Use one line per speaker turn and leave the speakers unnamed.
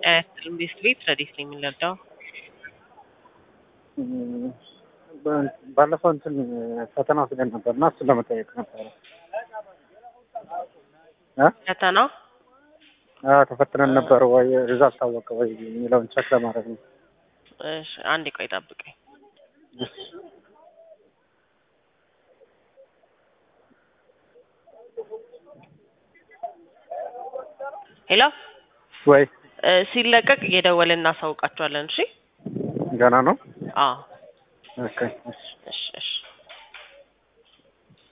ኢንቨስት ቤት ረዲስ ነው የሚለዳው
ባለፈው እንትን ፈተና ወስደን ነበርና እሱን ለመጠየቅ ነበር።
ፈተና
ተፈትነን ነበር ወይ ሪዛልት ታወቀ ወይ የሚለውን ቼክ ለማድረግ ነው።
እሺ አንዴ ቆይ ጠብቀኝ። ሄሎ
ወይ
ሲለቀቅ እየደወልን እናሳውቃቸዋለን። እሺ
ገና ነው።
አዎ
ኦኬ
እሺ